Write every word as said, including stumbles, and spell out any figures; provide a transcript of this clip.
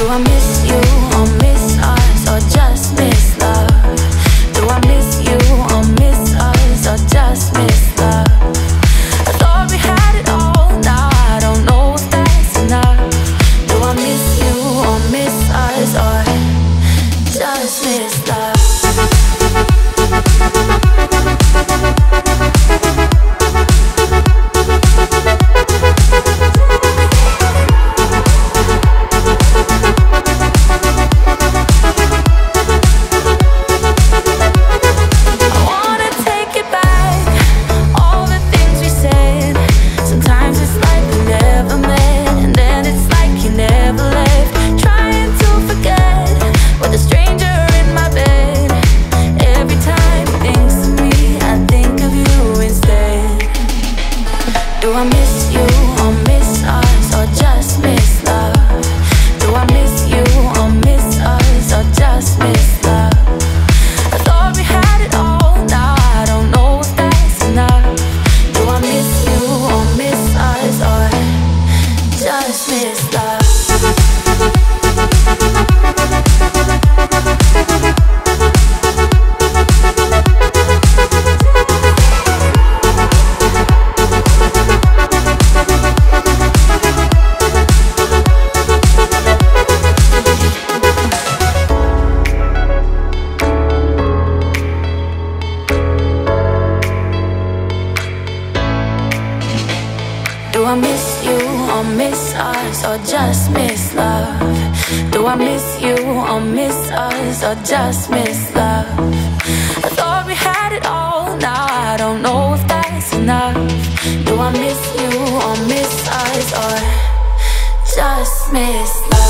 Do I miss you or miss us or just miss love? Do I miss you or miss us or just miss love? I thought we had it all, now I don't know if that's enough. Do I miss you or miss us or just miss love? Do I miss you or miss us or just miss love? Do I miss you or miss us or just miss love? I thought we had it all, now I don't know if that's enough. Do I miss you or miss us or just miss love? Do I miss you or miss us or just miss love? Do I miss you or miss us or just miss love? I thought we had it all, now I don't know if that's enough. Do I miss you or miss us or just miss love?